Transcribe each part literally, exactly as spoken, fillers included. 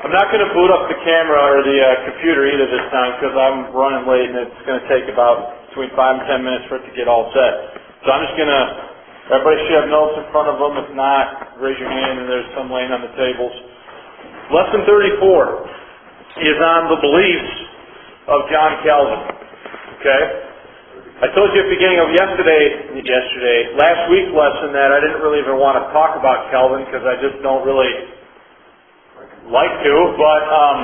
I'm not going to boot up the camera or the uh, computer either this time because I'm running late and it's going to take about between five and ten minutes for it to get all set. So I'm just going to, everybody should have notes in front of them. If not, raise your hand and there's some laying on the tables. Lesson thirty-four is on the beliefs of John Calvin. Okay? I told you at the beginning of yesterday, yesterday, last week's lesson that I didn't really even want to talk about Calvin because I just don't really like to, but um,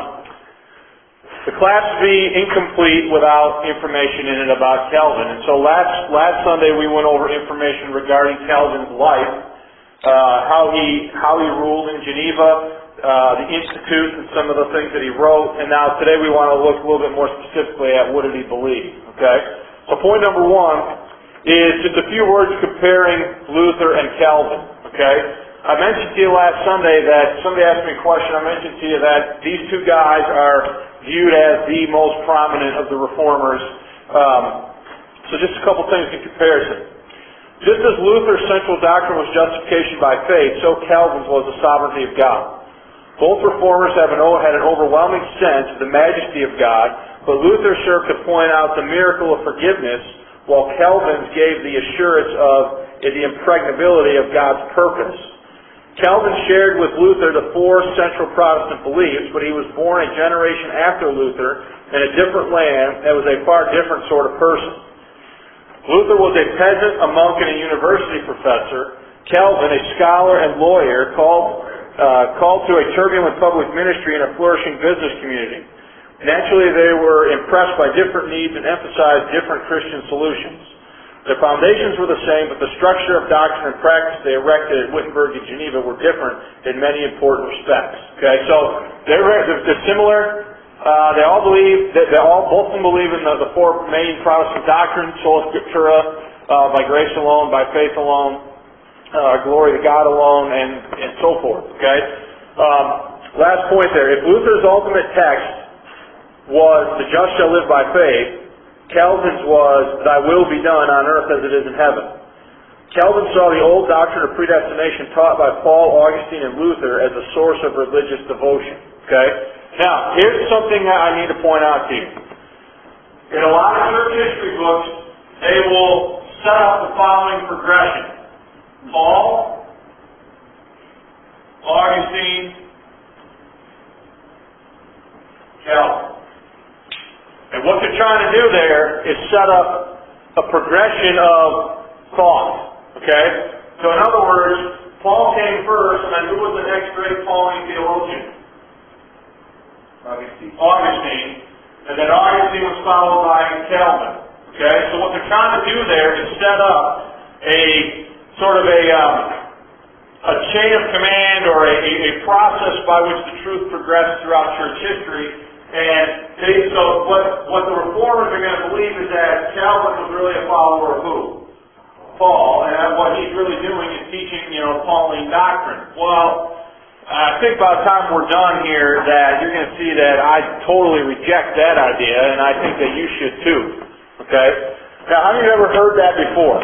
the class would be incomplete without information in it about Calvin. And so last last Sunday we went over information regarding Calvin's life, uh, how he how he ruled in Geneva, uh, the Institutes, and some of the things that he wrote. And now today we want to look a little bit more specifically at what did he believe. Okay. So point number one is just a few words comparing Luther and Calvin. Okay. I mentioned to you last Sunday that somebody asked me a question. I mentioned to you that these two guys are viewed as the most prominent of the reformers. Um, so just a couple things in comparison. Just as Luther's central doctrine was justification by faith, so Calvin's was the sovereignty of God. Both reformers have an, had an overwhelming sense of the majesty of God, but Luther served to point out the miracle of forgiveness, while Calvin's gave the assurance of the impregnability of God's purpose. Calvin shared with Luther the four central Protestant beliefs, but he was born a generation after Luther in a different land and was a far different sort of person. Luther was a peasant, a monk, and a university professor. Calvin, a scholar and lawyer, called, uh, called to a turbulent public ministry and a flourishing business community. Naturally, they were impressed by different needs and emphasized different Christian solutions. Their foundations were the same, but the structure of doctrine and practice they erected at Wittenberg and Geneva were different in many important respects. Okay, so they're, they're similar. Uh, they all believe that they all both of them believe in the, the four main Protestant doctrines: sola scriptura, uh, by grace alone, by faith alone, uh, glory to God alone, and and so forth. Okay. Um, last point there: if Luther's ultimate text was "the just shall live by faith," Calvin's was, "Thy will be done on earth as it is in heaven." Calvin saw the old doctrine of predestination taught by Paul, Augustine, and Luther as a source of religious devotion. Okay? Now, here's something that I need to point out to you. In a lot of church history books, they will set up the following progression. Paul, Augustine, Calvin. And what they're trying to do there is set up a progression of thought. Okay? So in other words, Paul came first, and who was the next great Pauline theologian? Augustine. Augustine. And then Augustine was followed by Calvin. Okay? So what they're trying to do there is set up a sort of a um, a chain of command or a, a process by which the truth progressed throughout church history. And they, so what, what the reformers are going to believe is that Calvin was really a follower of who? Paul. And what he's really doing is teaching, you know, Pauline doctrine. Well, I think by the time we're done here that you're going to see that I totally reject that idea, and I think that you should too. Okay? Now, how many of you ever heard that before?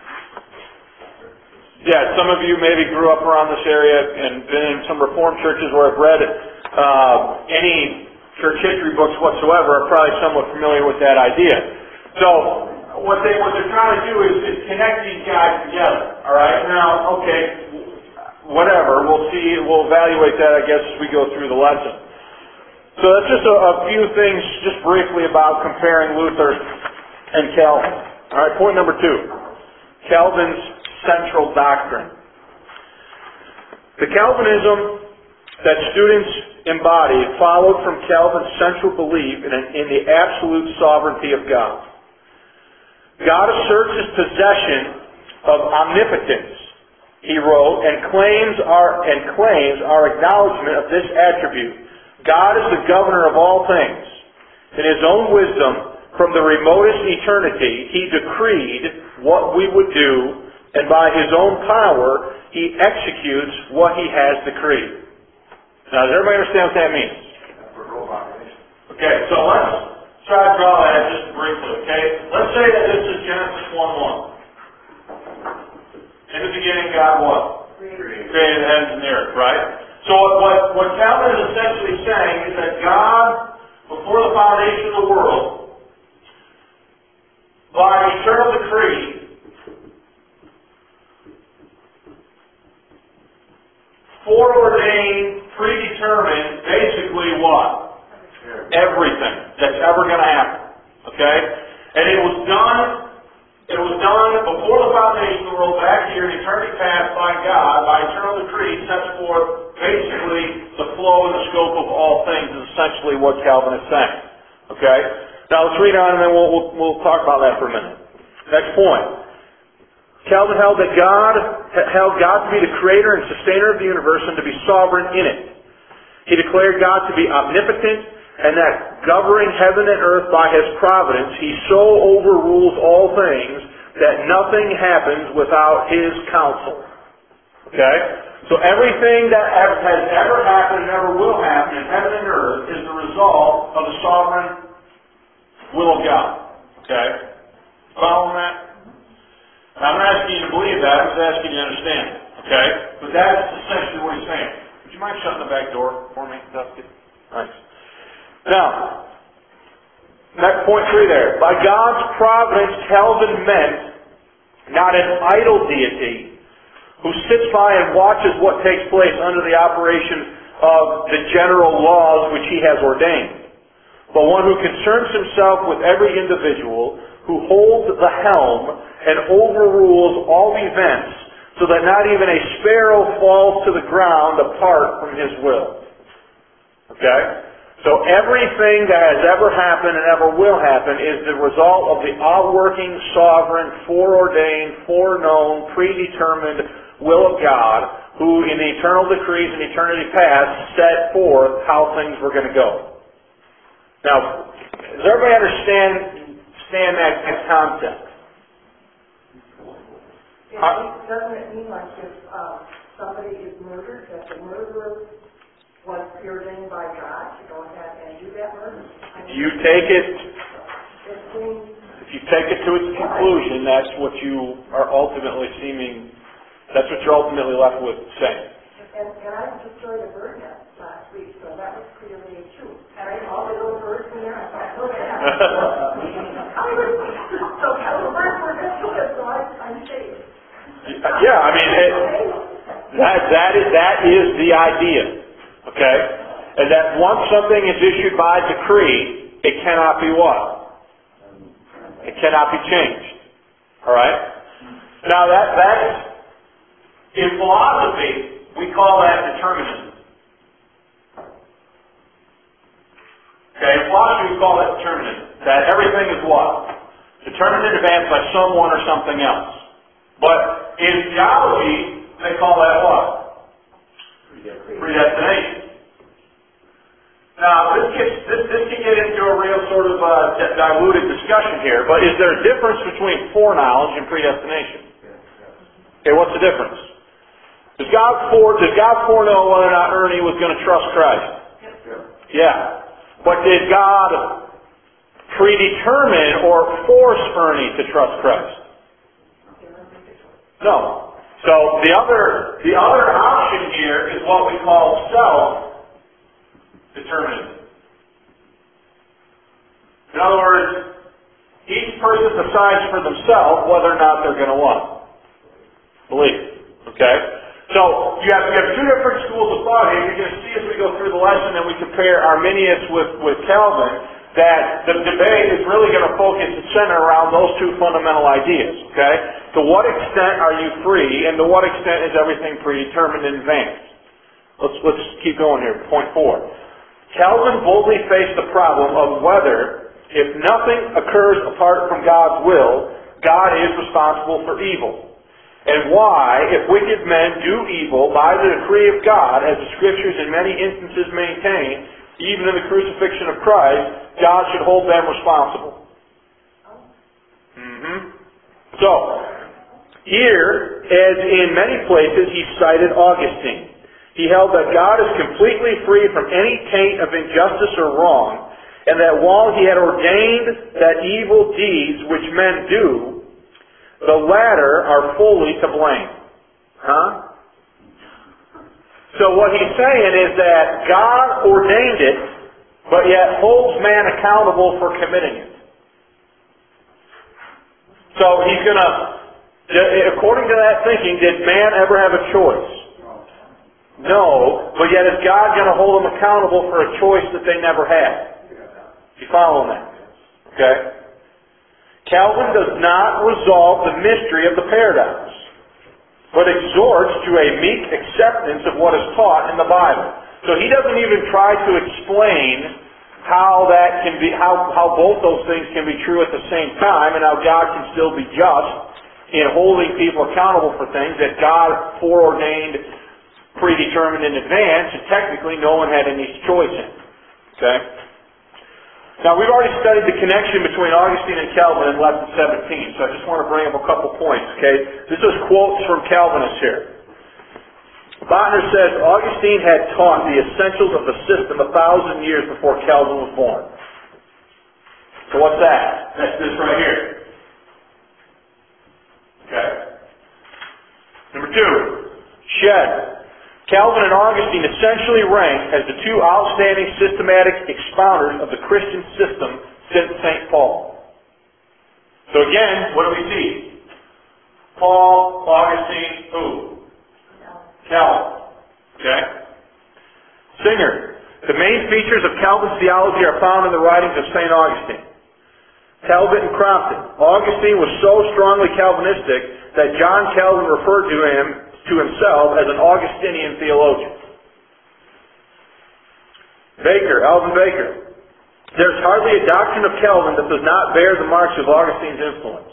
Yeah, some of you maybe grew up around this area and been in some Reformed churches where I've read uh, any church history books whatsoever are probably somewhat familiar with that idea. So what they what they're trying to do is, is connect these guys together. All right. Now, okay, whatever. We'll see. We'll evaluate that, I guess, as we go through the lesson. So that's just a, a few things, just briefly, about comparing Luther and Calvin. All right. Point number two: Calvin's central doctrine. The Calvinism that students embodied followed from Calvin's central belief in, in the absolute sovereignty of God. God asserts his possession of omnipotence, he wrote, and claims our and claims our acknowledgement of this attribute. God is the governor of all things. In his own wisdom, from the remotest eternity, he decreed what we would do, and by his own power, he executes what he has decreed. Now, does everybody understand what that means? Okay, so let's try to draw that just briefly, okay? Let's say that this is Genesis one one. In the beginning, God what? Created the heavens and the earth, right? So what, what, what Calvin is essentially saying is that God, before the foundation of the world, by eternal decree, foreordained, predetermined, basically what? Everything that's ever going to happen. Okay? And it was done, it was done before the foundation of the world, back here in eternity past by God, by eternal decree, sets forth basically the flow and the scope of all things is essentially what Calvin is saying. Okay? Now let's read on and then we'll, we'll, we'll talk about that for a minute. Next point. Calvin held that God held God to be the creator and sustainer of the universe and to be sovereign in it. He declared God to be omnipotent and that governing heaven and earth by His providence, He so overrules all things that nothing happens without His counsel. Okay? So everything that has ever happened and ever will happen in heaven and earth is the result of the sovereign will of God. Okay? Following that? Now, I'm not asking you to believe that, I'm just asking you to understand it. Okay? But that's essentially what he's saying. Would you mind shutting the back door for me, Dusty? Thanks. Now, next point three there. By God's providence, Calvin meant not an idle deity who sits by and watches what takes place under the operation of the general laws which He has ordained, but one who concerns himself with every individual, who holds the helm and overrules all events so that not even a sparrow falls to the ground apart from His will. Okay? So everything that has ever happened and ever will happen is the result of the outworking, sovereign, foreordained, foreknown, predetermined will of God, who in the eternal decrees in eternity past set forth how things were going to go. Now, does everybody understand, understand that concept? It huh? Doesn't it mean like if um, somebody is murdered, that the murderer was preordained by God to go ahead and do that murder? I mean, you take it, it seems, if you take it to its conclusion, that's what you are ultimately seeming, that's what you're ultimately left with saying. And, and I destroyed a bird nest last week, so that was preordained too. And I all the little birds in there, I thought, look at that. So the birds were good to it, so I, I'm safe. Yeah, I mean, it, that, that, is, that is the idea. Okay? And that once something is issued by decree, it cannot be what? It cannot be changed. Alright? Now that, that's, in philosophy, we call that determinism. Okay, in philosophy we call that determinism. That everything is what? Determined in advance by someone or something else. But in theology, they call that what? Predestination. Now, this gets this, this can get into a real sort of uh, diluted discussion here, but is there a difference between foreknowledge and predestination? Okay, what's the difference? Does God fore does God foreknow whether or not Ernie was going to trust Christ? Yeah. But did God predetermine or force Ernie to trust Christ? No. So the other the other option here is what we call self-determinism. In other words, each person decides for themselves whether or not they're going to what? Believe. Okay? So you have, you have two different schools of thought here. You're going to see as we go through the lesson and we compare Arminius with, with Calvin, that the debate is really going to focus and center around those two fundamental ideas. Okay? To what extent are you free, and to what extent is everything predetermined in advance? Let's, let's keep going here. Point four. Calvin boldly faced the problem of whether, if nothing occurs apart from God's will, God is responsible for evil. And why, if wicked men do evil by the decree of God, as the Scriptures in many instances maintain, even in the crucifixion of Christ, God should hold them responsible. Mm-hmm. So, here, as in many places, he cited Augustine. He held that God is completely free from any taint of injustice or wrong, and that while he had ordained that evil deeds which men do, the latter are fully to blame. Huh? So what he's saying is that God ordained it, but yet holds man accountable for committing it. So he's going to, according to that thinking, did man ever have a choice? No, but yet is God going to hold them accountable for a choice that they never had? You following that? Okay? Calvin does not resolve the mystery of the paradox, but exhorts to a meek acceptance of what is taught in the Bible. So he doesn't even try to explain how that can be, how, how both those things can be true at the same time, and how God can still be just in holding people accountable for things that God foreordained, predetermined in advance, and technically no one had any choice in. Okay? Now, we've already studied the connection between Augustine and Calvin in lesson seventeen, so I just want to bring up a couple points, okay? This is quotes from Calvinists here. Botner says, Augustine had taught the essentials of the system a thousand years before Calvin was born. So what's that? That's this right here. Okay? Number two, Shedd. Calvin and Augustine essentially rank as the two outstanding systematic expounders of the Christian system since Saint Paul. So again, what do we see? Paul, Augustine, who? Calvin. Okay? Singer. The main features of Calvin's theology are found in the writings of Saint Augustine. Talbot and Crompton. Augustine was so strongly Calvinistic that John Calvin referred to him to himself as an Augustinian theologian. Baker, Alvin Baker. There's hardly a doctrine of Calvin that does not bear the marks of Augustine's influence.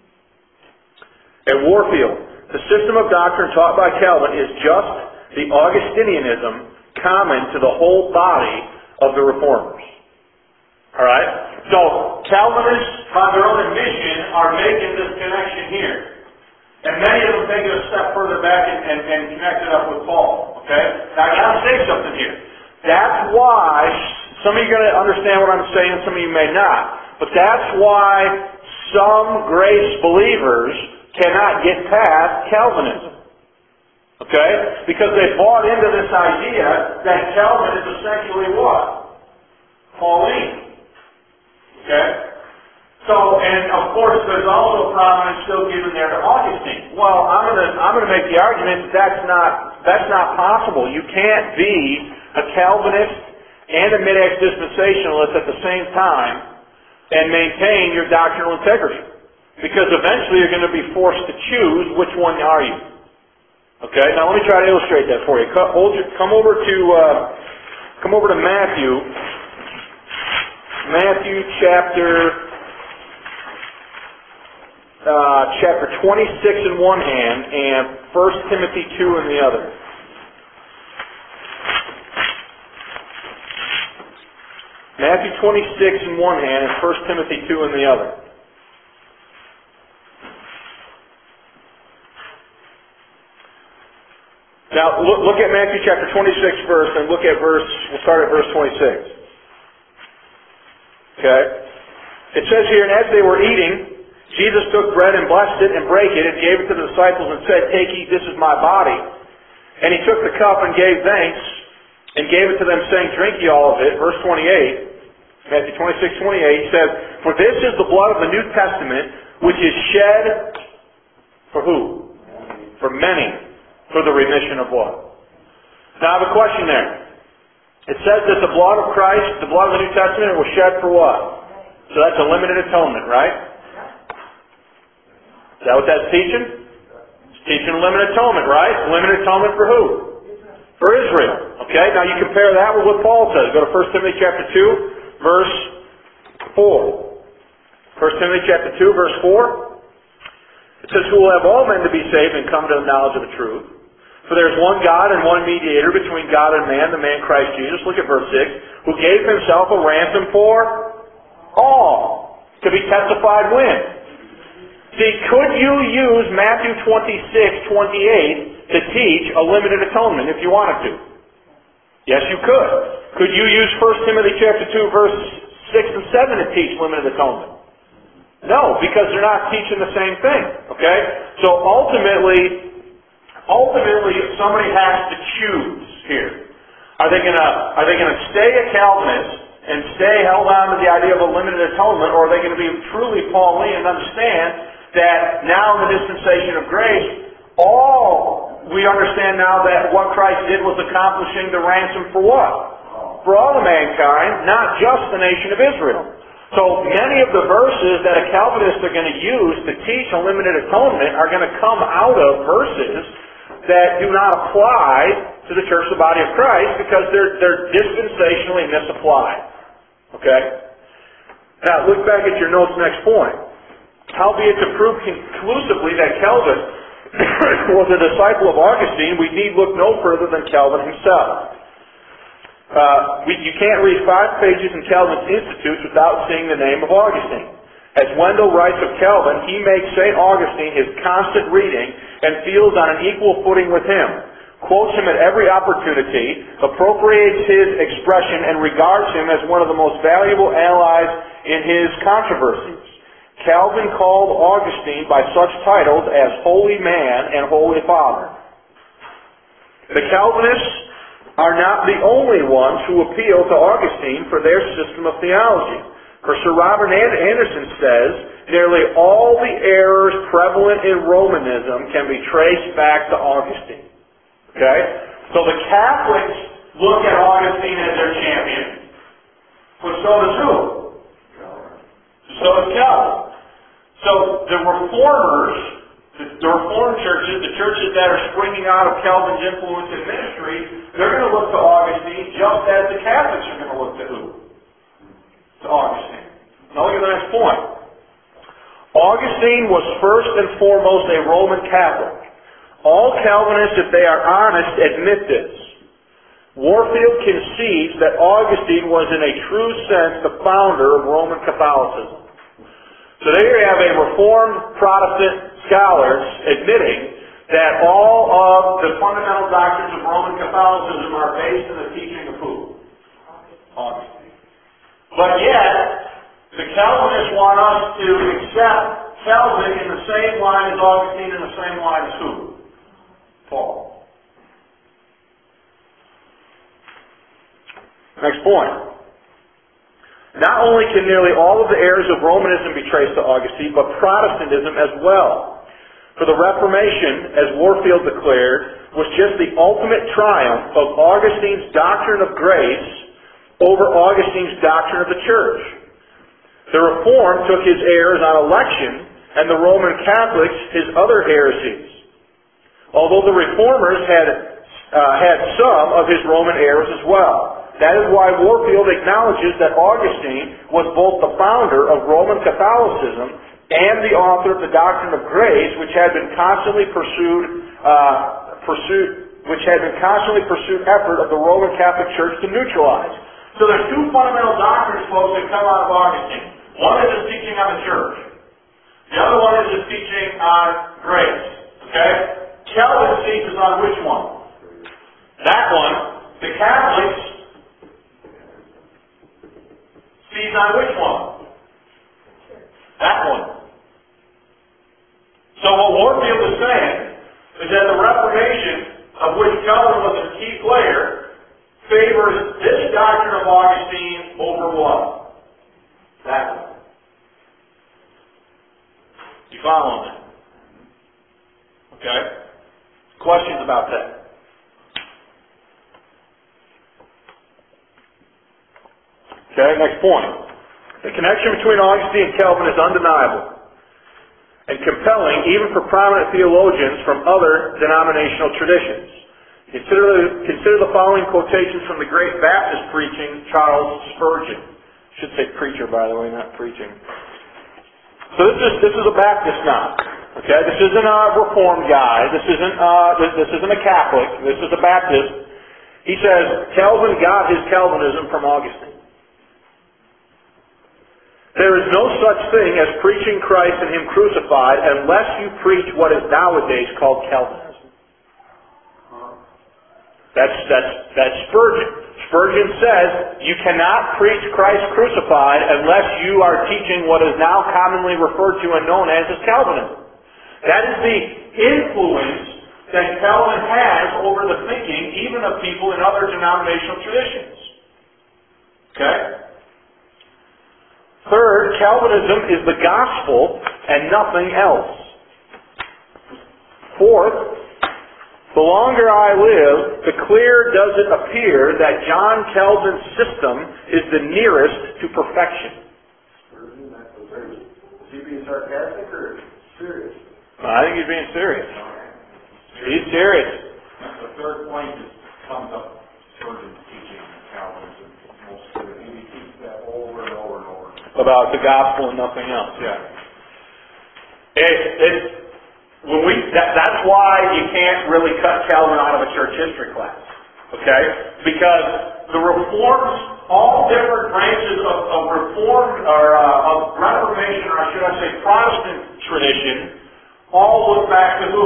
At Warfield, the system of doctrine taught by Calvin is just the Augustinianism common to the whole body of the Reformers. Alright? So, Calvinists, by their own admission, are making this connection here. And many of them take it a step further back and, and, and connect it up with Paul. Okay? Now I gotta say something here. That's why, some of you are going to understand what I'm saying, some of you may not. But that's why some grace believers cannot get past Calvinism. Okay? Because they bought into this idea that Calvin is essentially what? Pauline. Okay? So, and of course, there's also prominence still given there to Augustine. Well, I'm going to I'm going to make the argument that that's not that's not possible. You can't be a Calvinist and a mid-ex dispensationalist at the same time and maintain your doctrinal integrity, because eventually you're going to be forced to choose which one are you. Okay. Now let me try to illustrate that for you. Come, hold your, come over to uh, come over to Matthew. Matthew chapter. Uh, chapter twenty-six in one hand and First Timothy two in the other. Matthew twenty-six in one hand and First Timothy two in the other. Now look, look at Matthew chapter twenty-six verse and look at verse, we'll start at verse twenty-six. Okay? It says here, and as they were eating, Jesus took bread and blessed it and brake it and gave it to the disciples and said, "Take, eat, this is my body." And he took the cup and gave thanks and gave it to them, saying, "Drink ye all of it." Verse twenty-eight, Matthew twenty-six, twenty-eight, he says, "For this is the blood of the New Testament, which is shed," for who? For many, for the remission of what? Now I have a question there. It says that the blood of Christ, the blood of the New Testament, was shed for what? So that's a limited atonement, right? Is that what that's teaching? It's teaching limited atonement, right? Limited atonement for who? For Israel. Okay, now you compare that with what Paul says. Go to First Timothy chapter two, verse four. First Timothy chapter two, verse four. It says, "Who will have all men to be saved and come to the knowledge of the truth. For there is one God and one mediator between God and man, the man Christ Jesus." Look at verse six. "Who gave himself a ransom for all, to be testified when?" See, could you use Matthew twenty-six, twenty-eight to teach a limited atonement if you wanted to? Yes, you could. Could you use First Timothy chapter two, verse six and seven to teach limited atonement? No, because they're not teaching the same thing. Okay? So ultimately, ultimately somebody has to choose. here? Are they gonna are they gonna stay a Calvinist and stay held on to the idea of a limited atonement, or are they going to be truly Pauline and understand that now in the dispensation of grace, all we understand now that what Christ did was accomplishing the ransom for what? For all of mankind, not just the nation of Israel. So many of the verses that a Calvinist are going to use to teach a limited atonement are going to come out of verses that do not apply to the church, the body of Christ, because they're, they're dispensationally misapplied. Okay? Now, look back at your notes next point. Howbeit to prove conclusively that Calvin was a disciple of Augustine, we need look no further than Calvin himself. Uh, we, you can't read five pages in Calvin's Institutes without seeing the name of Augustine. As Wendell writes of Calvin, he makes Saint Augustine his constant reading and feels on an equal footing with him, quotes him at every opportunity, appropriates his expression, and regards him as one of the most valuable allies in his controversies. Calvin called Augustine by such titles as Holy Man and Holy Father. The Calvinists are not the only ones who appeal to Augustine for their system of theology. For Sir Robert Anderson says, nearly all the errors prevalent in Romanism can be traced back to Augustine. Okay? So the Catholics look at Augustine as their champion, but so does who? So does Calvin. So the Reformers, the Reformed churches, the churches that are springing out of Calvin's influence in ministry, they're going to look to Augustine just as the Catholics are going to look to who? To Augustine. Now look at the next point. Augustine was first and foremost a Roman Catholic. All Calvinists, if they are honest, admit this. Warfield concedes that Augustine was in a true sense the founder of Roman Catholicism. So there you have a Reformed Protestant scholars admitting that all of the fundamental doctrines of Roman Catholicism are based on the teaching of who? Augustine. But yet, the Calvinists want us to accept Calvin in the same line as Augustine, in the same line as who? Paul. Next point. Not only can nearly all of the errors of Romanism be traced to Augustine, but Protestantism as well. For the Reformation, as Warfield declared, was just the ultimate triumph of Augustine's doctrine of grace over Augustine's doctrine of the church. The Reformed took his errors on election, and the Roman Catholics his other heresies. Although the Reformers had, uh, had some of his Roman errors as well. That is why Warfield acknowledges that Augustine was both the founder of Roman Catholicism and the author of the doctrine of grace, which had been constantly pursued, uh, pursued, which had been constantly pursued effort of the Roman Catholic Church to neutralize. So there's two fundamental doctrines, folks, that come out of Augustine. One is his teaching on the church. The other one is his teaching on grace. Okay? Calvin seizes on which one? That one. The Catholics seize on which one? That one. So what Warfield is saying is that the Reformation, of which Calvin was a key player, favors this doctrine of Augustine over what? That one. You following that? Okay? Questions about that? Okay, next point. The connection between Augustine and Calvin is undeniable and compelling even for prominent theologians from other denominational traditions. Consider the, consider the following quotations from the great Baptist preaching Charles Spurgeon. I should say preacher, by the way, not preaching. So this is this is a Baptist now. Okay, this isn't a Reformed guy. This isn't uh, this, this isn't a Catholic. This is a Baptist. He says Calvin got his Calvinism from Augustine. There is no such thing as preaching Christ and Him crucified unless you preach what is nowadays called Calvinism. That's, that's, that's Spurgeon. Spurgeon says you cannot preach Christ crucified unless you are teaching what is now commonly referred to and known as as Calvinism. That is the influence that Calvin has over the thinking even of people in other denominational traditions. Okay? Third, Calvinism is the gospel and nothing else. Fourth, the longer I live, the clearer does it appear that John Calvin's system is the nearest to perfection. Is he being sarcastic or serious? I think he's being serious. He's serious. The third point is sums up Spurgeon's teaching on Calvinism most clearly. He repeats that over and over and over. About the gospel and nothing else, yeah. It, it's, when we, that, that's why you can't really cut Calvin out of a church history class, okay? Because the Reformed, all different branches of, of Reformed, or uh, of Reformation, or should I say Protestant tradition, all look back to who?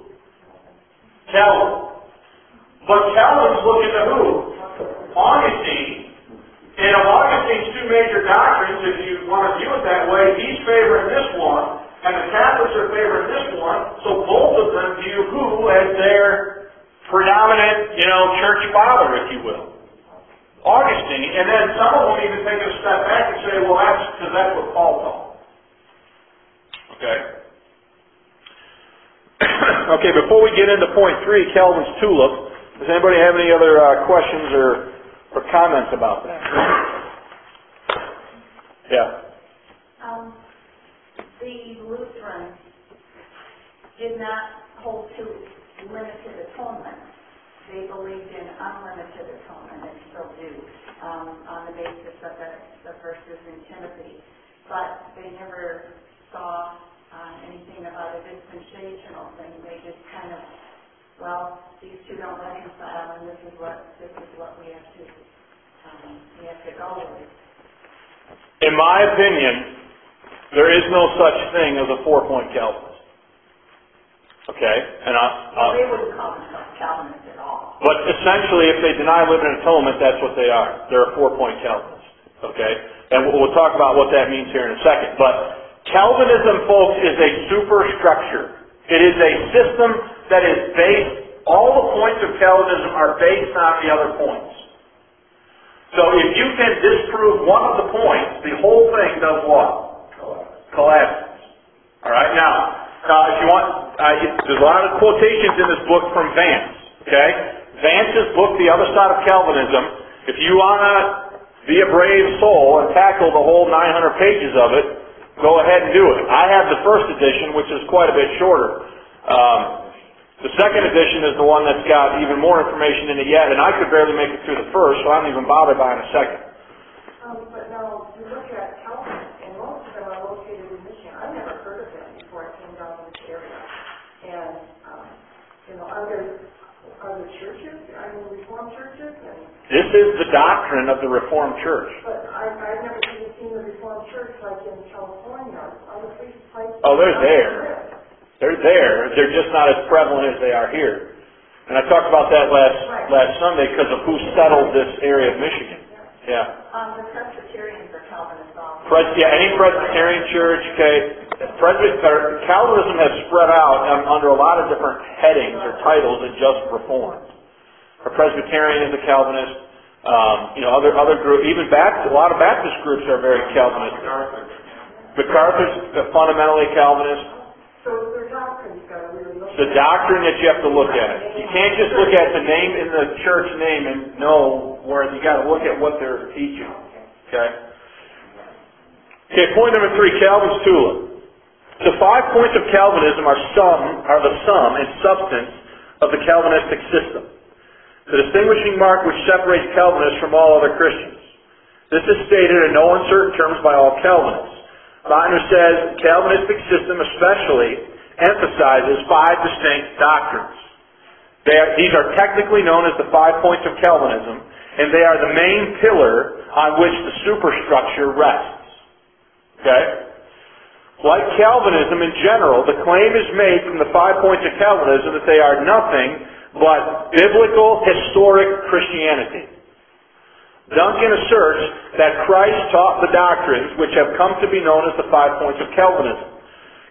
Calvin. But Calvin's looking to who? Augustine. And of Augustine's two major doctrines, if you want to view it that way, he's favoring this one, and the Catholics are favoring this one, so both of them view who as their predominant, you know, church father, if you will. Augustine, and then some of them even take a step back and say, well, that's because that's what Paul taught. Okay? Okay, before we get into point three, Calvin's tulip, does anybody have any other uh, questions or, or comments about that? Yeah. Um, the Lutherans did not hold to limited atonement. They believed in unlimited atonement and still do, um, on the basis of the, the verses in Timothy. But they never saw um, anything about a dispensational thing. They just kind of, well, these two don't reconcile, and this is what this is what we have to um, we have to go with. In my opinion, there is no such thing as a four-point Calvinist. Okay? And I, Well, they wouldn't call themselves Calvinists at all. But essentially, if they deny limited atonement, that's what they are. They're a four-point Calvinist. Okay? And we'll, we'll talk about what that means here in a second. But Calvinism, folks, is a superstructure. It is a system that is based, all the points of Calvinism are based on the other points. So if you can disprove one of the points, the whole thing does what? Collapses. All right. Now, uh, if you want, uh, there's a lot of quotations in this book from Vance. Okay, Vance's book, The Other Side of Calvinism. If you want to be a brave soul and tackle the whole nine hundred pages of it, go ahead and do it. I have the first edition, which is quite a bit shorter. Um, The second edition is the one that's got even more information in it yet, and I could barely make it through the first, so I don't even bother buying a second. Um, but now, you look at Calvin, and most of them are located in Michigan. I've never heard of them before I came down to this area. And, um, you know, are there, are there churches, I mean, Reformed churches? And, This is the doctrine of the Reformed Church. but I, I've never even seen the Reformed church like in California or other places. Oh, they're there. They're there. They're just not as prevalent as they are here. And I talked about that last last Sunday because of who settled this area of Michigan. Yeah. Um, the Presbyterians are Calvinists also. Pres- yeah, any Presbyterian church, okay. Presby- or Calvinism has spread out um, under a lot of different headings or titles than just Reformed. A Presbyterian is a Calvinist. Um, you know, other other groups, even Baptist, a lot of Baptist groups are very Calvinist. MacArthur's fundamentally a Calvinist. So it's their doctrine you've got to really look at. The doctrine that you have to look at. You can't just look at the name in the church name and know where you got to look at what they're teaching. Okay. Okay. Point number three: Calvin's tulip. The five points of Calvinism are sum are the sum and substance of the Calvinistic system. The distinguishing mark which separates Calvinists from all other Christians. This is stated in no uncertain terms by all Calvinists. Bodner says the Calvinistic system especially emphasizes five distinct doctrines. They are, these are technically known as the five points of Calvinism, and they are the main pillar on which the superstructure rests. Okay? Like Calvinism in general, the claim is made from the five points of Calvinism that they are nothing but biblical, historic Christianity. Duncan asserts that Christ taught the doctrines which have come to be known as the five points of Calvinism.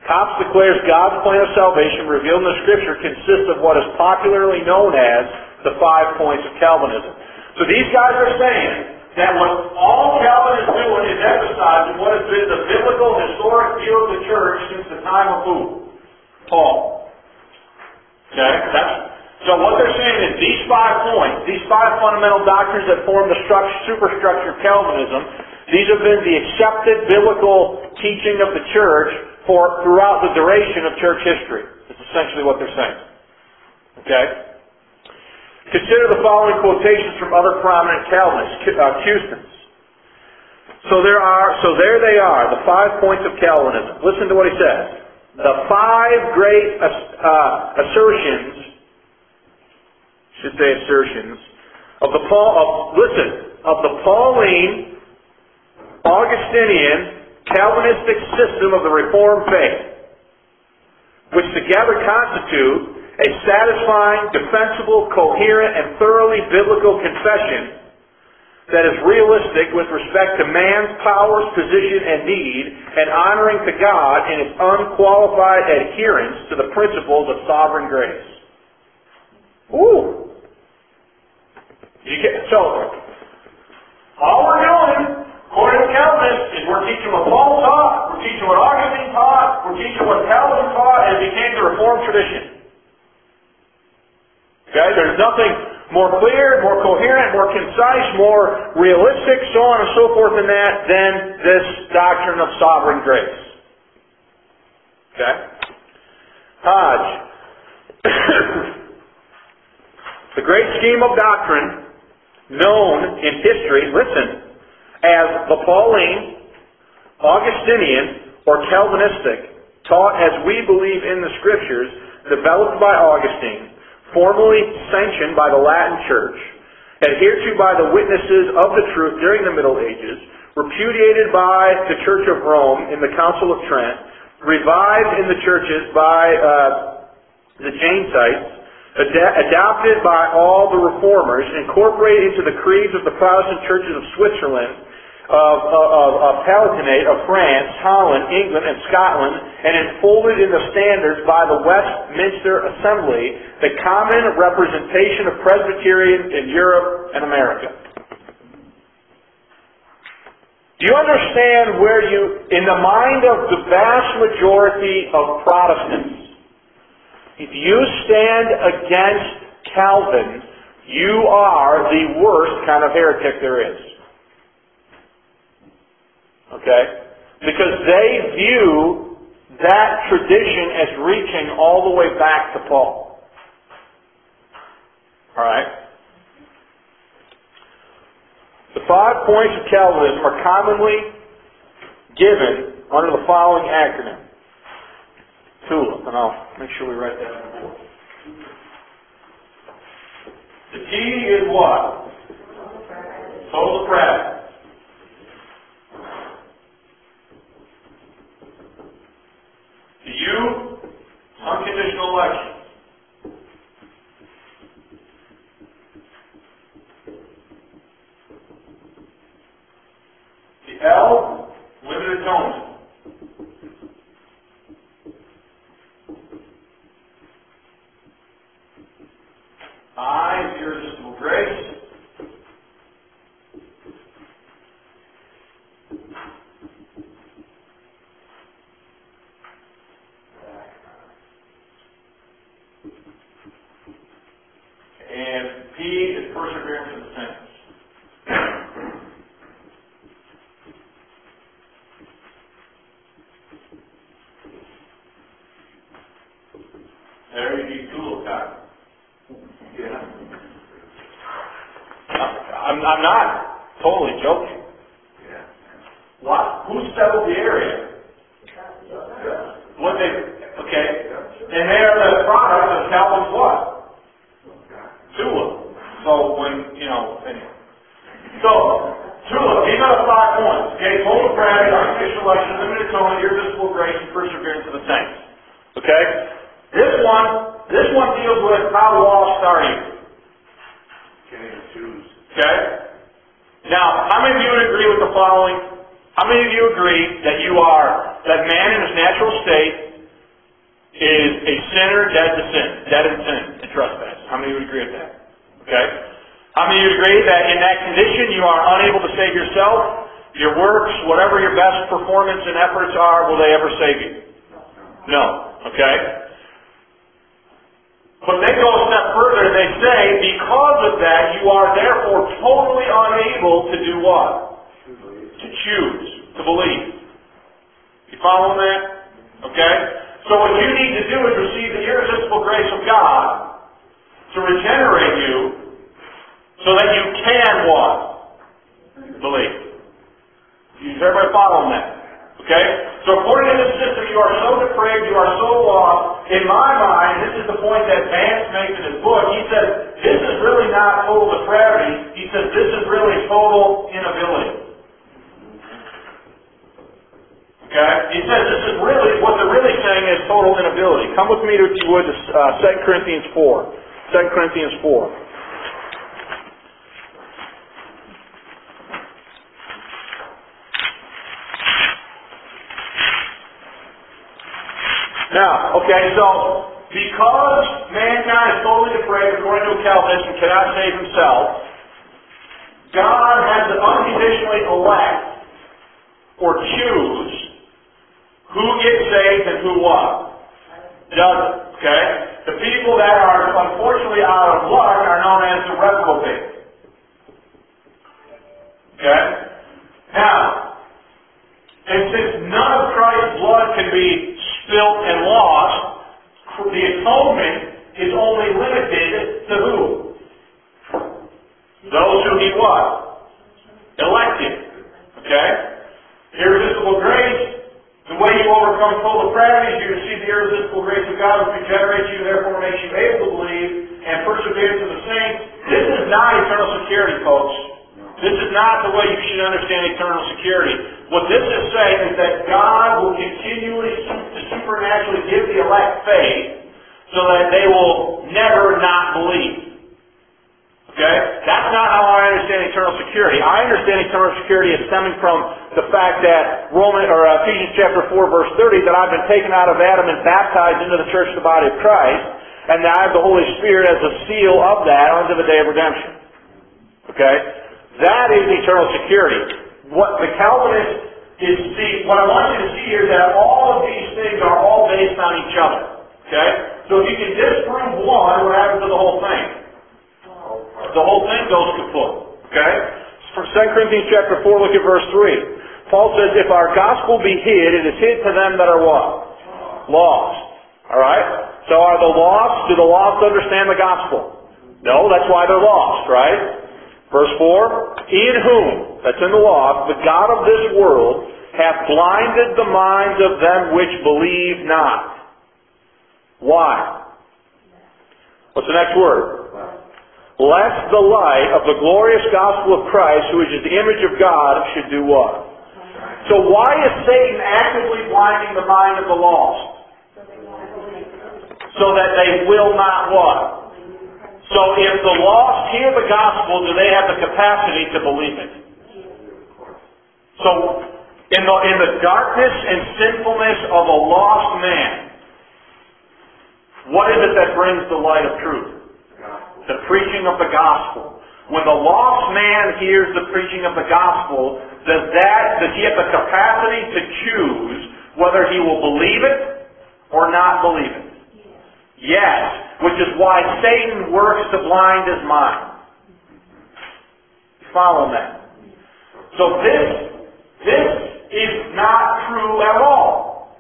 Hobbes declares God's plan of salvation revealed in the Scripture consists of what is popularly known as the five points of Calvinism. So these guys are saying that what all Calvin is doing is emphasizing what has been the biblical, historic view of the church since the time of who? Paul. Okay? That's, so what they're saying is these five points, these five fundamental doctrines that form the structure, superstructure of Calvinism, these have been the accepted biblical teaching of the church for throughout the duration of church history. That's essentially what they're saying. Okay? Consider the following quotations from other prominent Calvinists, uh, Custans. So there are, so there they are, the five points of Calvinism. Listen to what he says. The five great uh, assertions, should say assertions, of the Paul, of, listen, of the Pauline, Augustinian, Calvinistic system of the Reformed faith, which together constitute a satisfying, defensible, coherent, and thoroughly biblical confession that is realistic with respect to man's powers, position, and need, and honoring to God in its unqualified adherence to the principles of sovereign grace. Ooh! You get, so, all we're doing, according to Calvinists, is we're teaching what Paul taught, we're teaching what Augustine taught, we're teaching what Calvin taught, and it became the Reformed tradition. Okay? There's nothing more clear, more coherent, more concise, more realistic, so on and so forth than that, than this doctrine of sovereign grace. Okay? Hodge. The great scheme of doctrine known in history, listen, as the Pauline, Augustinian, or Calvinistic, taught as we believe in the Scriptures, developed by Augustine, formally sanctioned by the Latin Church, adhered to by the witnesses of the truth during the Middle Ages, repudiated by the Church of Rome in the Council of Trent, revived in the churches by uh, the Jansenites, ad- adopted by all the Reformers, incorporated into the creeds of the Protestant churches of Switzerland, of, of, of Palatinate, of France, Holland, England, and Scotland, and enfolded in the standards by the Westminster Assembly, the common representation of Presbyterians in Europe and America. Do you understand where you, in the mind of the vast majority of Protestants, if you stand against Calvin, you are the worst kind of heretic there is. Okay? Because they view that tradition as reaching all the way back to Paul. Alright? The five points of Calvinism are commonly given under the following acronym. TULIP, and I'll make sure we write that on the board. The T is what? Total depravity. The U, unconditional election. The L, limited atonement. I, irresistible grace. And P is perseverance in the saints. There you need TULIP, guys. Yeah. I'm, I'm not totally joking. Yeah. What? Who settled the area? What they, okay. And they are the product of Calvin's what? TULIP. So when, you know, anyway. So, TULIP, these are the five points. Okay, total depravity, unconditional election, limited atonement, irresistible grace, and perseverance of the saints. Okay? This one, this one deals with how lost are you? Can you choose? Okay? Now, how many of you would agree with the following? How many of you agree that you are, that man in his natural state is a sinner dead to sin, dead in sin and trespass. How many would agree with that? Okay? How many would agree that in that condition you are unable to save yourself? Your works, whatever your best performance and efforts are, will they ever save you? No. Okay? But they go a step further and they say, because of that, you are therefore totally unable to do what? To choose, to believe. You following that? Okay? So what you need to do is receive the irresistible grace of God to regenerate you so that you can what? Believe. Is everybody following that? Okay? So according to this system, you are so depraved, you are so lost. In my mind, this is the point that Vance makes in his book. He says, this is really not total depravity. He says, this is really total inability. Okay? He says this is really, what they're really saying is total inability. Come with me, if you would, to uh, Second Corinthians four. Second Corinthians four. Now, okay, so, because mankind is totally depraved, according to a Calvinist, and cannot save himself, God has to unconditionally elect or choose who gets saved and who what? Doesn't. Okay? The people that are unfortunately out of luck are known as the reprobate. Okay? Now, and since none of Christ's blood can be spilt and lost, the atonement is only limited to who? Those who he what? Elected. Okay? Irresistible grace. The way you overcome total depravity is you receive the irresistible grace of God which regenerates you, therefore makes you able to believe and persevere to the saints. This is not eternal security, folks. This is not the way you should understand eternal security. What this is saying is that God will continually to supernaturally give the elect faith so that they will never not believe. Okay? That's not how I understand eternal security. I understand eternal security as stemming from the fact that Roman or Ephesians chapter four verse thirty, that I've been taken out of Adam and baptized into the church, the body of Christ, and that I have the Holy Spirit as a seal of that unto the day of redemption. Okay? That is eternal security. What the Calvinist is see, what I want you to see here is that all of these things are all based on each other. Okay? So if you can disprove one, what happens to the whole thing? The whole thing goes kaput. Okay? From Second Corinthians chapter four, look at verse three. Paul says, if our gospel be hid, it is hid to them that are what? Lost. Alright? So are the lost, do the lost understand the gospel? No, that's why they're lost, right? Verse four, in whom, that's in the lost, the God of this world hath blinded the minds of them which believe not. Why? What's the next word? Lest the light of the glorious gospel of Christ, who is the image of God, should do what? So why is Satan actively blinding the mind of the lost? So that they will not what? So if the lost hear the gospel, do they have the capacity to believe it? So in the, in the darkness and sinfulness of a lost man, what is it that brings the light of truth? The preaching of the gospel. When the lost man hears the preaching of the gospel, does that, does he have the capacity to choose whether he will believe it or not believe it? Yes, which is why Satan works to blind his mind. Follow that. So this, this is not true at all.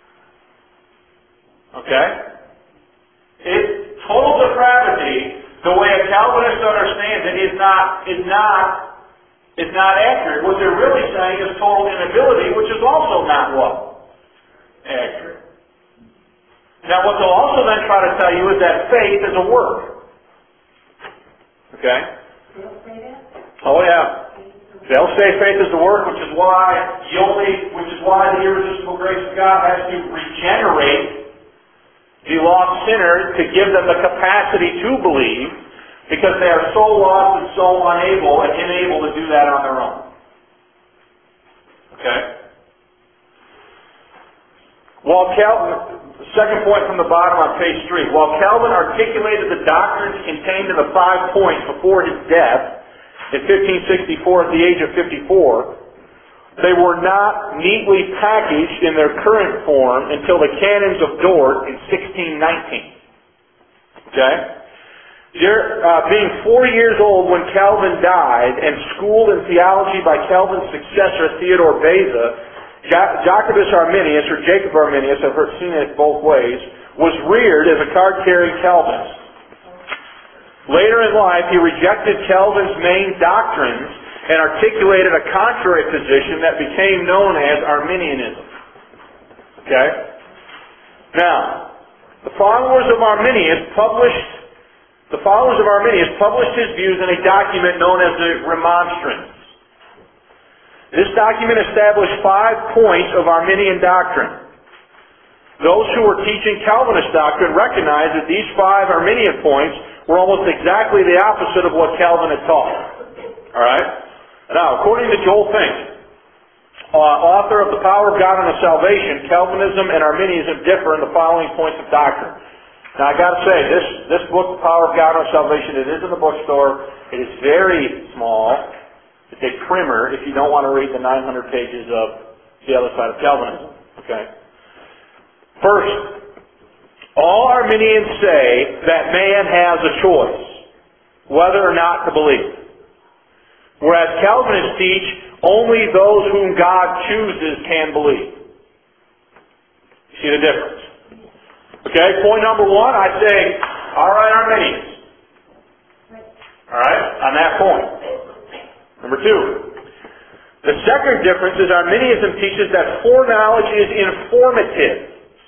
Okay? It's total depravity. The way a Calvinist understands it is not, is not, is not accurate. What they're really saying is total inability, which is also not what? Accurate. Now what they'll also then try to tell you is that faith is a work. Okay? Oh yeah. They'll say faith is a work, which is why you only, which is why the irresistible grace of God has to regenerate the lost sinner to give them the capacity to believe, because they are so lost and so unable and unable to do that on their own. Okay? While Cal- the second point from the bottom on page three. While Calvin articulated the doctrines contained in the five points before his death in fifteen sixty-four at the age of fifty-four, they were not neatly packaged in their current form until the Canons of Dort in sixteen nineteen. Okay? There, uh, being four years old when Calvin died and schooled in theology by Calvin's successor Theodore Beza, Ja- Jacobus Arminius, or Jacob Arminius, I've heard, seen it both ways, was reared as a card-carrying Calvinist. Later in life, he rejected Calvin's main doctrines and articulated a contrary position that became known as Arminianism. Okay? Now, the followers of Arminius published the followers of Arminius published his views in a document known as the Remonstrance. This document established five points of Arminian doctrine. Those who were teaching Calvinist doctrine recognized that these five Arminian points were almost exactly the opposite of what Calvin had taught. Alright? Now, according to Joel Fink, uh, author of The Power of God unto Salvation, Calvinism and Arminianism differ in the following points of doctrine. Now, I gotta say, this, this book, The Power of God unto Salvation, it is in the bookstore. It is very small. It's a primer if you don't want to read the nine hundred pages of the other side of Calvinism. Okay? First, all Arminians say that man has a choice whether or not to believe. Whereas Calvinists teach only those whom God chooses can believe. You see the difference? Okay, point number one, I say, alright, Arminians. Alright, on that point. Number two, the second difference is Arminianism teaches that foreknowledge is informative.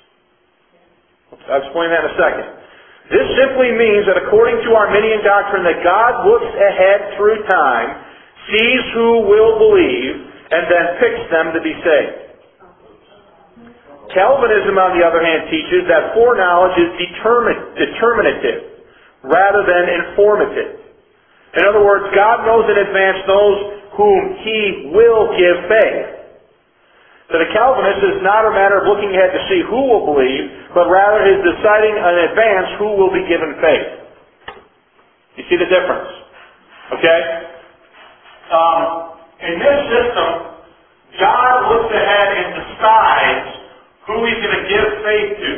I'll explain that in a second. This simply means that according to Arminian doctrine that God looks ahead through time, sees who will believe, and then picks them to be saved. Calvinism, on the other hand, teaches that foreknowledge is determin- determinative rather than informative. In other words, God knows in advance those whom He will give faith. For the Calvinist, it's not a matter of looking ahead to see who will believe, but rather is deciding in advance who will be given faith. You see the difference? Okay? Um, in this system, God looks ahead and decides who He's going to give faith to.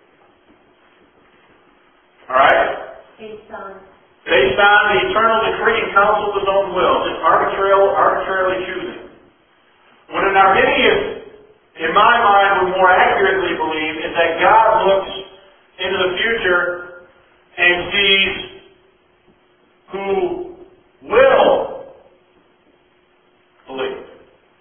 Alright? Based on Based on the eternal decree and counsel of His own will, just arbitrarily, arbitrarily choosing. When an Arminian, in my mind, would more accurately believe is that God looks into the future and sees who will believe.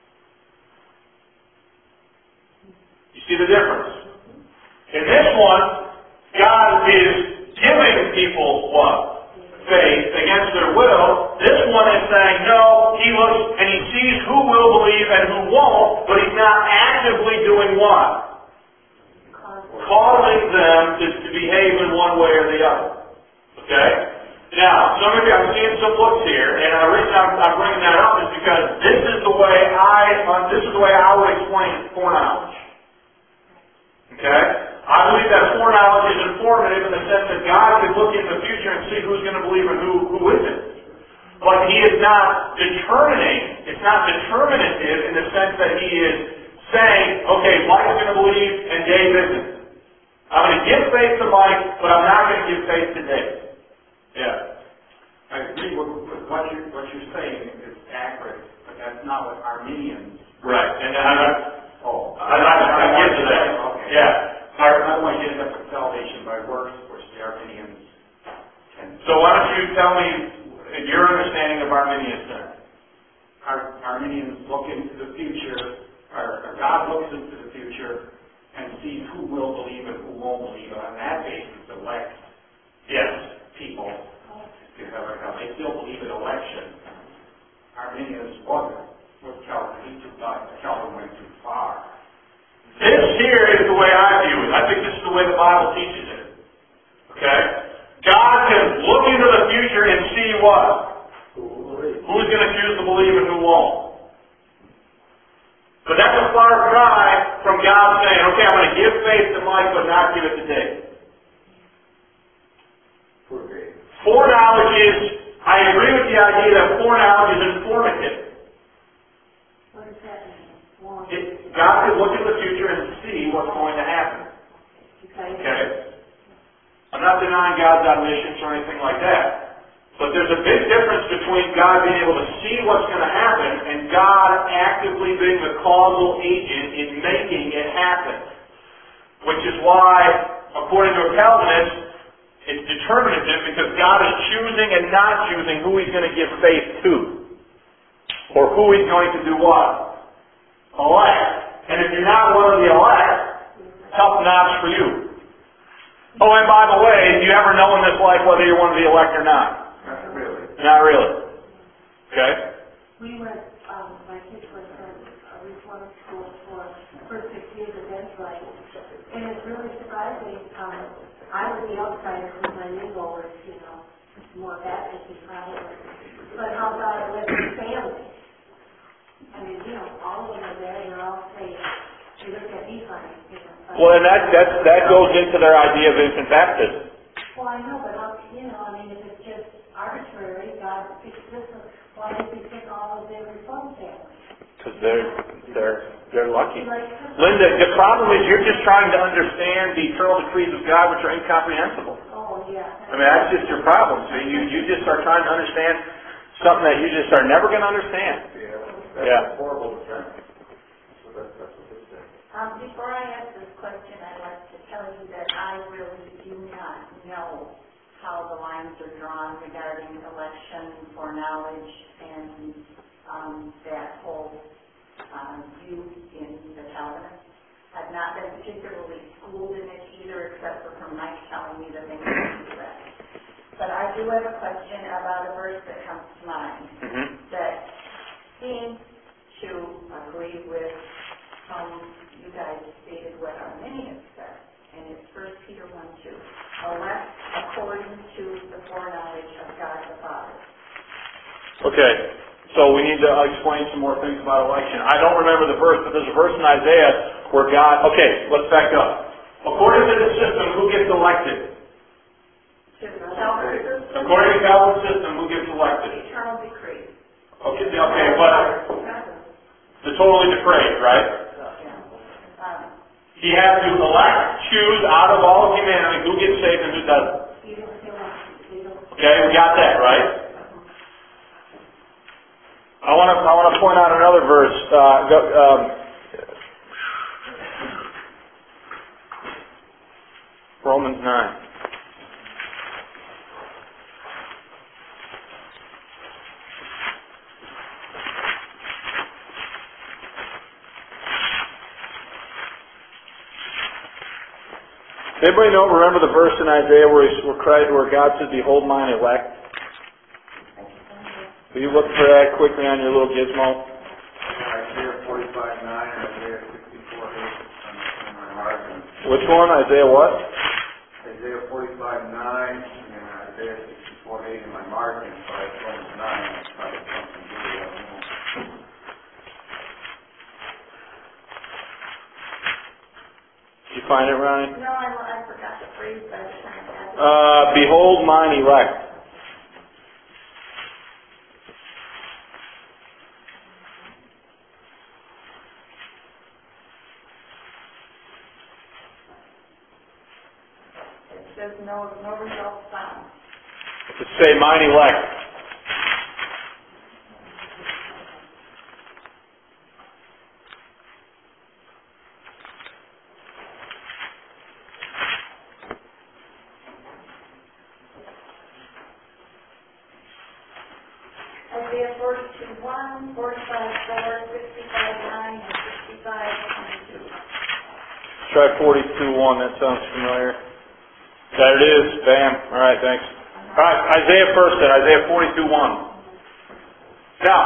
You see the difference? In this one, God is giving people what? Faith against their will. This one is saying, no, He looks and He sees who will believe and who won't, but He's not actively doing what? Causing them to, to behave in one way or the other. Okay? Now, some of you, I'm seeing some looks here, and the reason I'm, I'm bringing that up is because this is the way I, uh, this is the way I would explain foreknowledge. Okay? I believe that foreknowledge is informative in the sense that God can look into the future and see who's going to believe and who, who isn't. But He is not determining, it's not determinative in the sense that He is saying, okay, Mike's going to believe and Dave isn't. I'm going to give faith to Mike, but I'm not going to give faith to Dave. Yeah. I agree with, with what, you, what you're saying is accurate, but that's not what Arminians... Right. And I, I, oh, I, I, I get to that. Okay. Yeah. Otherwise you end up with salvation by works, which the Arminians can... So why don't you tell me your understanding of Arminians then? Our, Arminians look into the future, or, or God looks into the future and sees who will believe and who won't believe, and on that basis elects Yes. people to have a God. They still believe in election. Arminians wasn't with Calvin. He took not, Calvin went too far. This here is the way I view it. I think this is the way the Bible teaches it. Okay? God can look into the future and see what? Who's going to choose to believe and who won't. But that's a far cry from from God saying, okay, I'm going to give faith to Mike, but not give it to Dave. Foreknowledge is, I agree with the idea that foreknowledge is informative. What does that mean? Well, It, God can look in the future and see what's going to happen. okay. Okay? I'm not denying God's omniscience or anything like that. But there's a big difference between God being able to see what's going to happen and God actively being the causal agent in making it happen. Which is why, according to a Calvinist, it's determinative because God is choosing and not choosing who He's going to give faith to. Or who He's going to do what? Elect. And if you're not one of the elect, tough knobs for you. Oh, and by the way, do you ever know in this life whether you're one of the elect or not? Not really. Not really. Okay? We went, um, my kids went to a reform school for the first six years of their life, and it's really surprising. Um, I was the outsider because my new goal was, you know, more Baptist and probably, but how God lived in families. I mean, you know, all of them are there, and they're all safe. They look at me funny, you know. But, Well, and that, that, that goes into their idea of infant baptism. well, I know, but how, you know, I mean, if it's just arbitrary, God picks this one, why does He pick all of their reform families? Because they're, they're, they're lucky. Like, Linda, the problem is you're just trying to understand the eternal decrees of God, which are incomprehensible. oh, yeah. I mean, that's just your problem. See, you, you just are trying to understand something that you just are never going to understand. Yeah. That's Yeah. horrible defense. So that's, that's what they say. Um, before I ask this question, I'd like to tell you that I really do not know how the lines are drawn regarding election, foreknowledge, and um, that whole um, view in the Calvinist. I've not been particularly schooled in it either, except for from Mike telling me that they can do that. But I do have a question about a verse that comes to mind Mm-hmm. that seems to agree with how you guys stated what Arminius said. And it's First Peter one two. Elect according to the foreknowledge of God the Father. Okay, so we need to explain some more things about election. I don't remember the verse, but there's a verse in Isaiah where God... Okay, let's back up. According to the system, who gets elected? To the Calvinist system, According to Calvin's system, who gets elected? eternal decree. Okay, okay, but the totally depraved, right? Um, He has to elect, choose out of all of humanity who gets saved and who doesn't. Even if they want to, they don't. Okay, we got that, right? I want to I want to point out another verse. Uh, go, um, Romans nine. Anybody know? Remember the verse in Isaiah where, he, where, Christ, where God says, "Behold, mine elect." Will you look for that quickly on your little gizmo? Isaiah forty-five nine and Isaiah sixty-four eight on my margin. Which one? Isaiah what? Isaiah forty-five nine and Isaiah sixty-four eight in my margin, so I Romans nine, it's probably something to do with that. Did you find it, Ronnie? no, I, I forgot the phrase by the time I got it. Uh, behold mine elect. It says no, no results found. Just say mine elect. Isaiah forty-two one, forty-five four, sixty-five nine, and sixty-five twenty-two. Try forty-two one. That sounds familiar. There it is. Bam. All right, thanks. All right, Isaiah first then. Isaiah forty-two one. Now,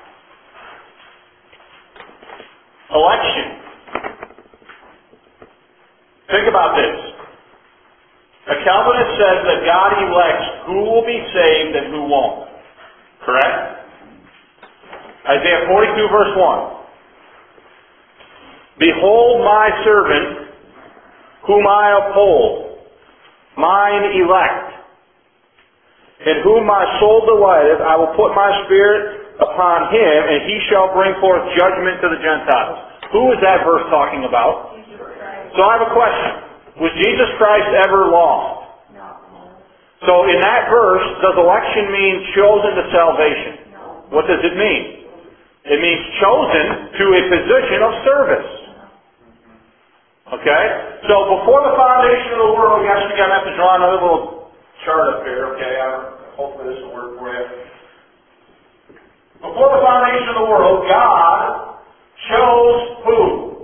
election. Think about this. A Calvinist says that God elects who will be saved and who won't. Correct? Isaiah forty-two verse one. Behold my servant, whom I uphold, mine elect, in whom my soul delighteth. I will put my spirit upon him, and he shall bring forth judgment to the Gentiles. Who is that verse talking about? So I have a question. Was Jesus Christ ever lost? No. So in that verse, does election mean chosen to salvation? No. What does it mean? It means chosen to a position of service. Okay? So before the foundation of the world, guys, we got to have to draw another little chart up here, okay? I, hopefully this will work for you. Before the foundation of the world, God chose who?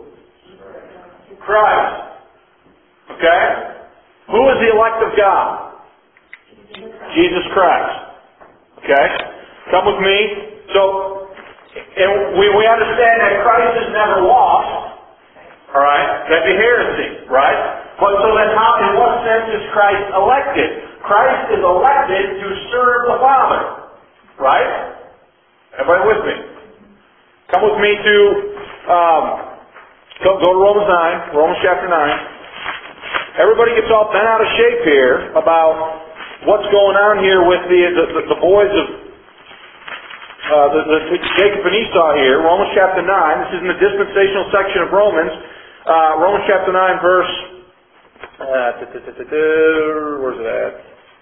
Christ. Okay? Who is the elect of God? Jesus Christ. Okay? Come with me. So, and we, we understand that Christ is never lost. Alright? That'd be heresy, right? But so then how, in what sense is Christ elected? Christ is elected to serve the Father. Right? Everybody with me? Come with me to, um, go, go to Romans nine, Romans chapter nine. Everybody gets all bent out of shape here about what's going on here with the, the, the, the boys of uh, the, the Jacob and Esau here. Romans chapter nine. This is in the dispensational section of Romans. Uh, Romans chapter nine, verse, uh, where's it at?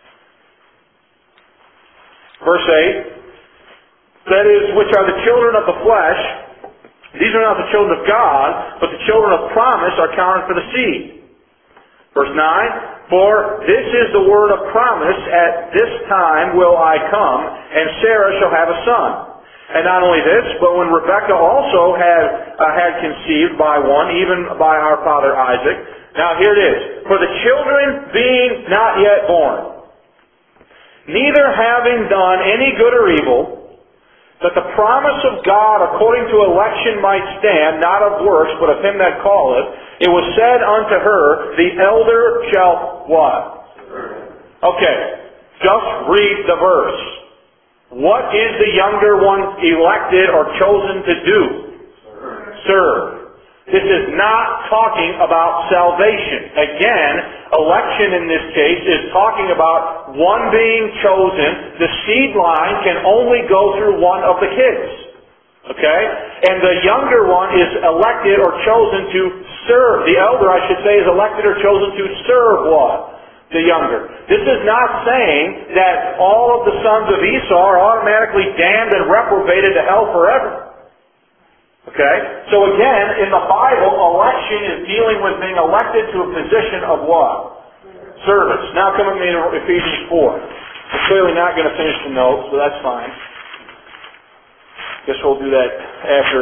Verse eight. That is, which are the children of the flesh. These are not the children of God, but the children of promise are counted for the seed. Verse nine. For this is the word of promise, at this time will I come, and Sarah shall have a son. And not only this, but when Rebekah also had, uh, had conceived by one, even by our father Isaac. Now here it is. For the children being not yet born, neither having done any good or evil, that the promise of God according to election might stand, not of works, but of him that calleth, it was said unto her, the elder shall what? Okay, just read the verse. What is the younger one elected or chosen to do? Serve. This is not talking about salvation. Again, election in this case is talking about one being chosen. The seed line can only go through one of the kids. Okay? And the younger one is elected or chosen to serve. The elder, I should say, is elected or chosen to serve what? The younger. This is not saying that all of the sons of Esau are automatically damned and reprobated to hell forever. Okay? So again, in the Bible, election is dealing with being elected to a position of what? Service. Now come with me to Ephesians four. We're clearly not going to finish the notes, but that's fine. Guess we'll do that after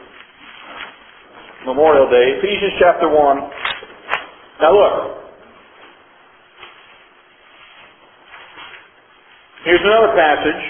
Memorial Day. Ephesians chapter one. Now look. Here's another passage.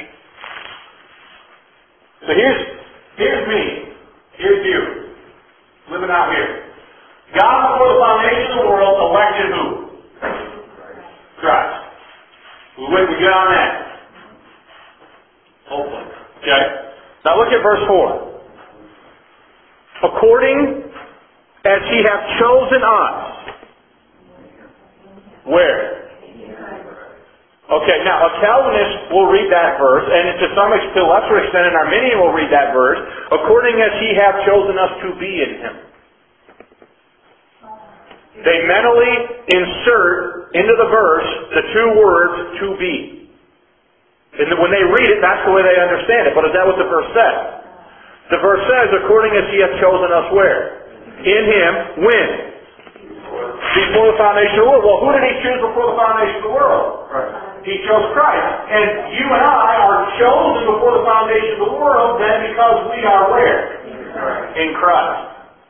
So here's, here's me. Here's you. Living out here. God, before the foundation of the world, elected who? Christ. We wait, we get on that. Hopefully. Okay? Now look at verse four. According as he hath chosen us. Where? Okay, now a Calvinist will read that verse, and to some extent, to a lesser extent, an Arminian will read that verse, according as he hath chosen us to be in him. They mentally insert into the verse the two words, to be. And when they read it, that's the way they understand it. But is that what the verse says? The verse says, according as he hath chosen us where? In him, when? Before the foundation of the world. Well, who did he choose before the foundation of the world? Right. He chose Christ. And you and I are chosen before the foundation of the world then because we are where? In Christ.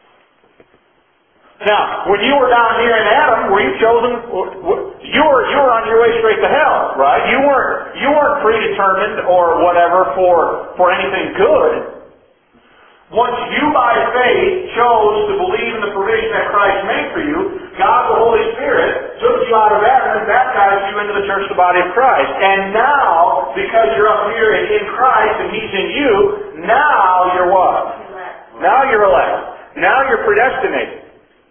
Now, when you were down here in Adam, were you chosen? You were you were on your way straight to hell, right? You weren't you weren't predetermined or whatever for for anything good. Once you by faith chose to believe in the provision that Christ made for you, God the Holy Spirit took you out of Adam and baptized you into the church, the body of Christ. And now, because you're up here in Christ and He's in you, now you're what? Now you're elect. Now you're predestinated.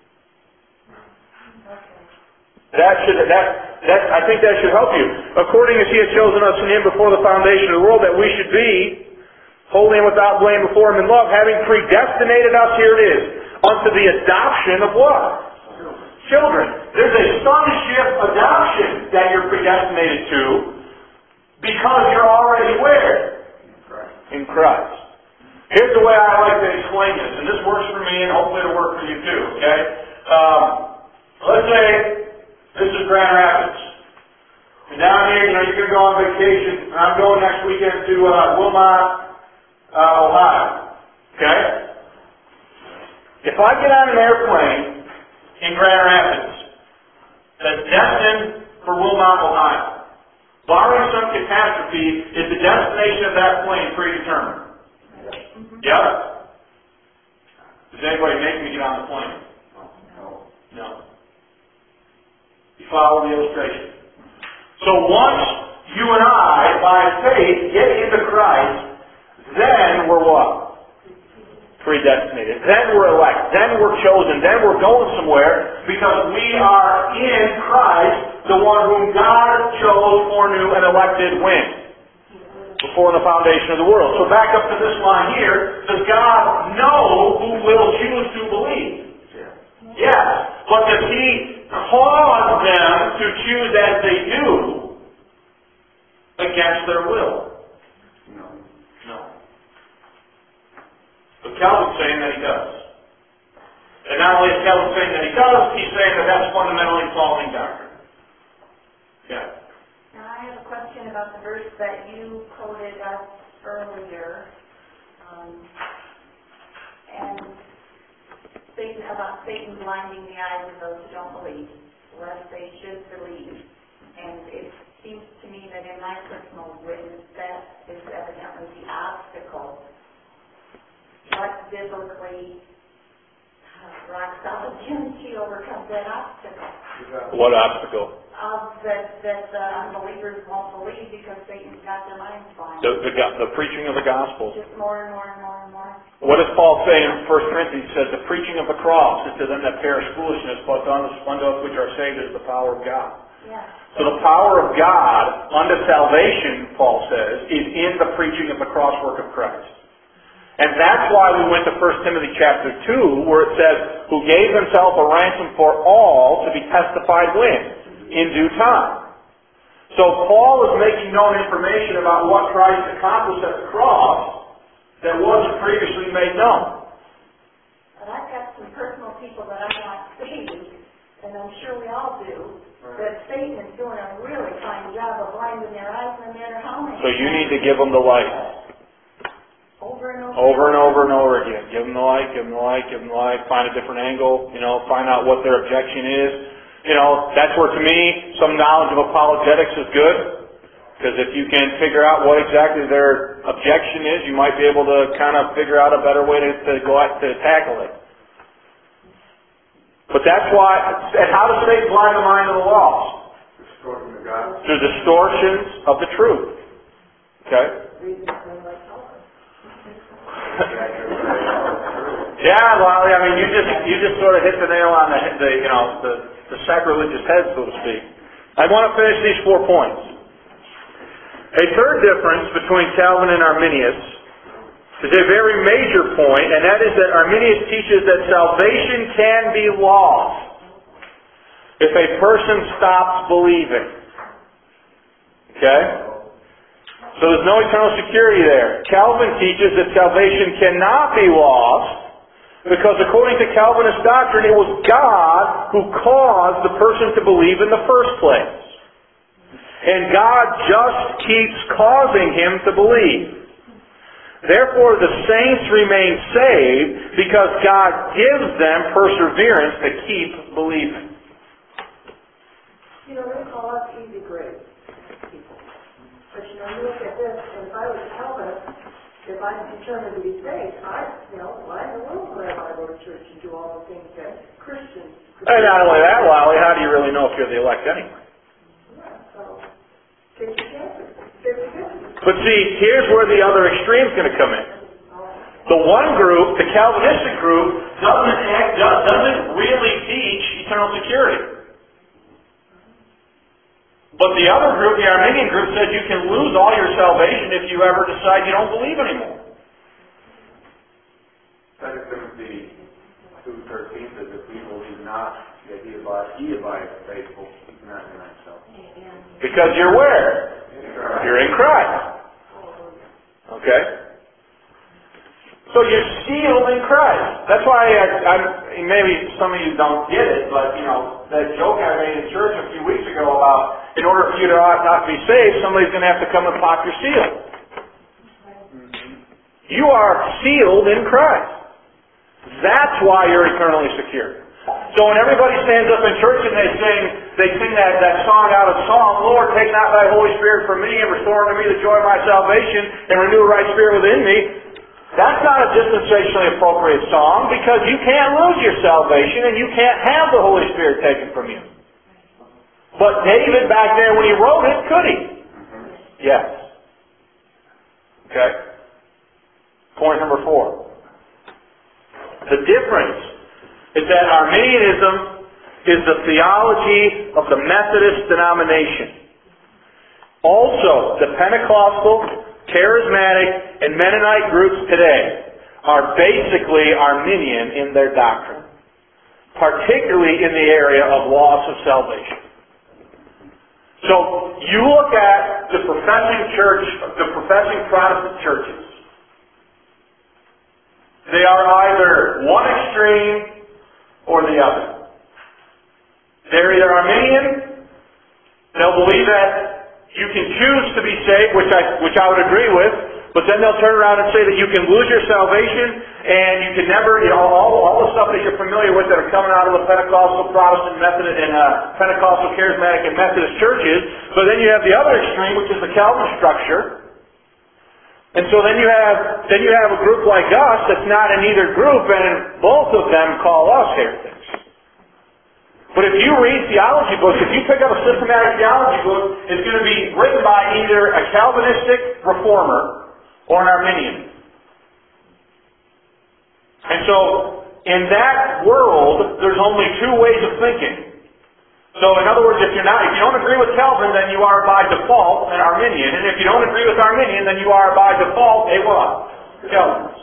That should, that, that, I think that should help you. According as He has chosen us in Him before the foundation of the world, that we should be holy and without blame before Him in love, having predestinated us, here it is, unto the adoption of what? Children. There's a sonship adoption that you're predestinated to because you're already where? In Christ. Here's the way I like to explain this, and this works for me, and hopefully it'll work for you too, okay? Um, let's say this is Grand Rapids. And down here, you know, you're going to go on vacation, and I'm going next weekend to uh, Wilmot, uh, Ohio, okay? If I get on an airplane in Grand Rapids that's destined for Wilmot, Ohio, barring some catastrophe, is the destination of that plane predetermined? Yep. Does anybody make me get on the plane? No. No. You follow the illustration. So once you and I, by faith, get into Christ, then we're what? Predestinated. Then we're elect. Then we're chosen. Then we're going somewhere because we are in Christ, the one whom God chose, foreknew, and elected when? Before the foundation of the world. So back up to this line here. Does God know who will choose to believe? Yes. But does He cause them to choose as they do against their will? No. No. But Calvin's saying that He does. And not only is Calvin saying that He does, he's saying that that's fundamentally following doctrine. Yeah. Now, I have a question about the verse that you quoted us earlier, um, and Satan, about Satan blinding the eyes of those who don't believe, lest they should believe. And it seems to me that in my personal witness, that is evidently the obstacle. What biblically uh, rock solid guarantee overcomes that obstacle? What obstacle? Uh, that that the unbelievers won't believe because Satan's got their minds blind. The, the, the preaching of the gospel. Just more and more and more and more. What does Paul say in First Corinthians? He says, the preaching of the cross is to them that perish foolishness, but unto us which are saved is the power of God. Yeah. So the power of God unto salvation, Paul says, is in the preaching of the cross work of Christ. And that's why we went to First Timothy chapter two, where it says, who gave himself a ransom for all to be testified when? In due time. So Paul is making known information about what Christ accomplished at the cross that wasn't previously made known. But I've got some personal people that I want saved, and I'm sure we all do, that Satan is doing a really fine job of blinding their eyes no matter how many. So you need to give them the light. Over and over. Over and over and over again. Give them the light, give them the light, give them the light, find a different angle, you know, find out what their objection is. You know, that's where, to me, some knowledge of apologetics is good. Because if you can figure out what exactly their objection is, you might be able to kind of figure out a better way to, to go at, to tackle it. But that's why, and how does Satan blind the mind of the lost? Distorting the gospel. Through distortions of the truth. Okay? Yeah, well, I mean, you just you just sort of hit the nail on the, the you know the, the sacrilegious head, so to speak. I want to finish these four points. A third difference between Calvin and Arminius is a very major point, and that is that Arminius teaches that salvation can be lost if a person stops believing. Okay? So there's no eternal security there. Calvin teaches that salvation cannot be lost because according to Calvinist doctrine, it was God who caused the person to believe in the first place. And God just keeps causing him to believe. Therefore, the saints remain saved because God gives them perseverance to keep believing. You know, they call us easy grade people. But you know, you look at this, and if I was a Calvinist, if I'm determined to be saved, I, you know, why in the world would I go to church and do all the things that Christians... And not only that, Lally, how do you really know if you're the elect anyway? Yeah, so, fifty fifty. But see, here's where the other extreme's going to come in. The one group, the Calvinistic group, doesn't act, doesn't really teach eternal security. But the other group, the Arminian group, says you can lose all your salvation if you ever decide you don't believe anymore. Second Timothy two thirteen says, if we believe not, that he abides, he abides faithful, he cannot deny himself. Because you're where? You're in Christ. Okay? So you're sealed in Christ. That's why I, I, maybe some of you don't get it, but you know, that joke I made in church a few weeks ago about in order for you to not be saved, somebody's going to have to come and pop your seal. You are sealed in Christ. That's why you're eternally secure. So when everybody stands up in church and they sing, they sing that, that song out of Psalm, Lord, take not thy Holy Spirit from me and restore unto me the joy of my salvation and renew a right spirit within me. That's not a dispensationally appropriate song because you can't lose your salvation and you can't have the Holy Spirit taken from you. But David back there when he wrote it, could he? Yes. Okay. Point number four. The difference is that Arminianism is the theology of the Methodist denomination. Also, the Pentecostal, Charismatic, and Mennonite groups today are basically Arminian in their doctrine, particularly in the area of loss of salvation. So, you look at the professing church, the professing Protestant churches. They are either one extreme or the other. They're either Arminian, they'll believe that you can choose to be saved, which I which I would agree with, but then they'll turn around and say that you can lose your salvation and you can never, you know, all, all the stuff that you're familiar with that are coming out of the Pentecostal, Protestant, Methodist, and uh, Pentecostal, Charismatic, and Methodist churches. But then you have the other extreme, which is the Calvin structure. And so then you have then you have a group like us that's not in either group, and both of them call us heretics. But if you read theology books, if you pick up a systematic theology book, it's going to be written by either a Calvinistic reformer or an Arminian. And so, in that world, there's only two ways of thinking. So, in other words, if you're not, if you don't agree with Calvin, then you are by default an Arminian. And if you don't agree with Arminian, then you are by default a what? Calvinist.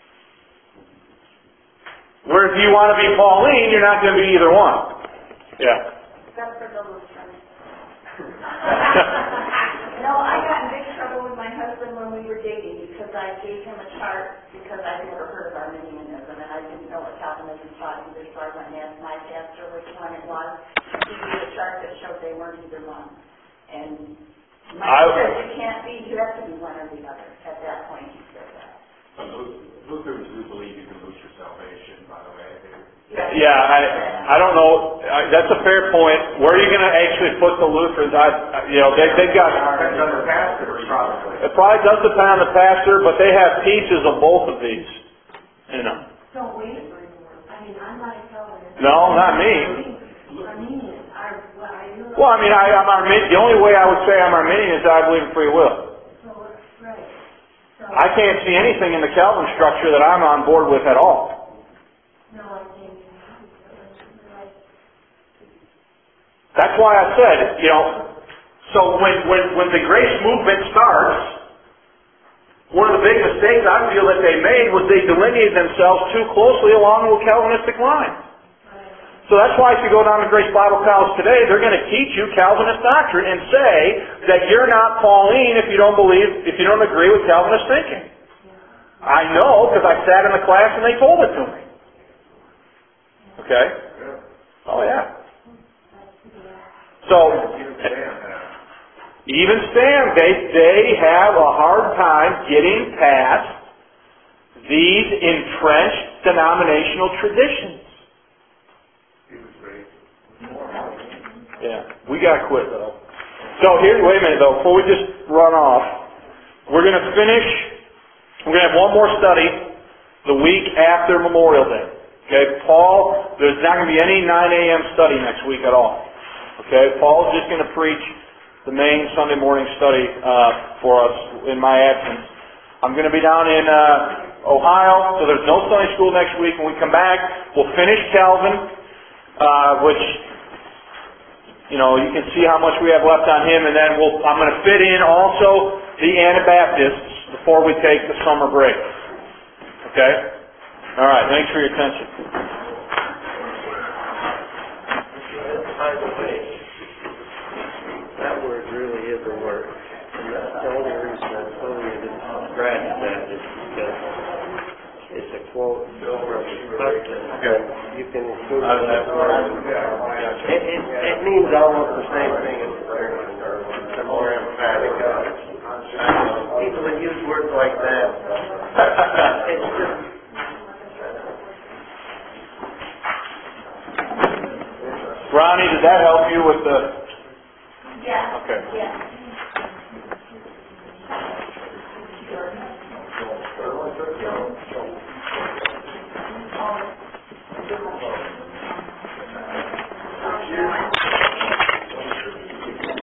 Where if you want to be Pauline, you're not going to be either one. Yeah. Except for the Lutheran. No, I got in big trouble with my husband when we were dating because I gave him a chart because I'd never heard of Arminianism and I didn't know what Calvinism taught either, so I went and asked my pastor which one it was. He gave a chart that showed they weren't either one. And my I, said you can't be, you have to be one or the other. At that point he said that. Lutherans do believe you can lose your salvation, by the way. yeah, I I don't know. I, that's a fair point. Where are you going to actually put the Lutherans? I, you know, they, they've got. Depends on the pastor, probably. It probably does depend on the pastor, but they have pieces of both of these. You know. So wait, I mean, I'm not a Calvinist. No, not me. Armenians are, well, are you? Well, I mean, I, I'm Arminian. The only way I would say I'm Arminian is that I believe in free will. So, right. So, I can't see anything in the Calvin structure that I'm on board with at all. no, I think. That's why I said, you know, so when, when, when the grace movement starts, one of the big mistakes I feel that they made was they delineated themselves too closely along the Calvinistic line. So that's why if you go down to Grace Bible College today, they're going to teach you Calvinist doctrine and say that you're not Pauline if you don't believe, if you don't agree with Calvinist thinking. I know because I sat in the class and they told it to me. Okay? Oh yeah. So, even Stam, they, they have a hard time getting past these entrenched denominational traditions. Yeah, we got to quit though. So here, wait a minute though, before we just run off, we're going to finish, we're going to have one more study the week after Memorial Day. Okay, Paul, there's not going to be any nine a.m. study next week at all. Okay, Paul's just going to preach the main Sunday morning study uh, for us in my absence. I'm gonna be down in, uh, Ohio, so there's no Sunday school next week. When we come back, we'll finish Calvin, uh, which, you know, you can see how much we have left on him, and then we'll, I'm gonna fit in also the Anabaptists before we take the summer break. Okay? Alright, thanks for your attention. By the way, that word really is a word. And that's the only reason I told you to scratch that is because it's a quote from Hudson. You can include that word. It, it, it means almost the same thing as the first word. It's a more emphatic on it. People that use words like that, it's just... Ronnie, did that help you with the... Yeah. Okay. Yeah.